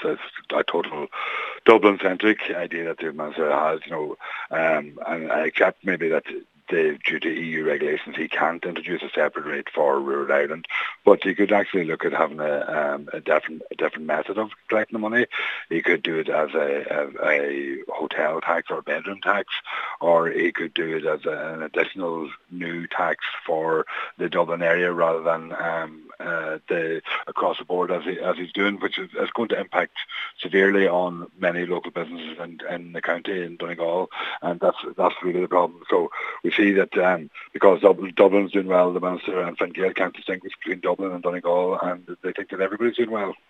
a total Dublin-centric idea that the Minister has, and I accept maybe that due to EU regulations, he can't introduce a separate rate for rural Ireland, but he could actually look at having a different method of collecting the money. He could do it as a hotel tax or bedroom tax, or he could do it as an additional new tax for the Dublin area rather than the across the board as he's doing, which is going to impact severely on many local businesses in the county in Donegal, and that's really the problem. So we see that because Dublin's doing well, the Minister and Fine Gael can't distinguish between Dublin and Donegal, and they think that everybody's doing well.